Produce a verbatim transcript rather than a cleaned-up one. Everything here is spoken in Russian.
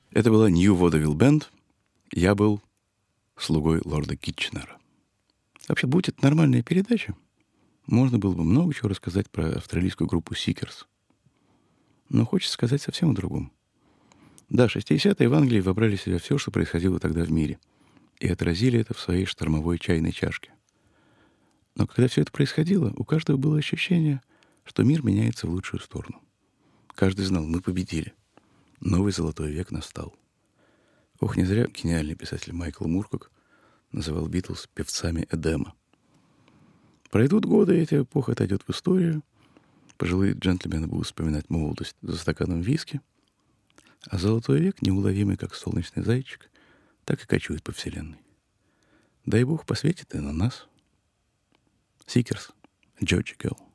Это была New Vaudeville Band. Я был слугой лорда Китченера. Вообще, будь это нормальная передача, можно было бы много чего рассказать про австралийскую группу Seekers. Но хочется сказать совсем о другом. Да, шестидесятые в Англии вобрали в себя все, что происходило тогда в мире, и отразили это в своей штормовой чайной чашке. Но когда все это происходило, у каждого было ощущение, что мир меняется в лучшую сторону. Каждый знал, мы победили. Новый золотой век настал. Ох, не зря гениальный писатель Майкл Муркок называл Битлз певцами Эдема. Пройдут годы, и эта эпоха отойдет в историю. Пожилые джентльмены будут вспоминать молодость за стаканом виски. А золотой век, неуловимый, как солнечный зайчик, так и кочует по вселенной. Дай Бог посветит и на нас. Seekers, Georgia Girl.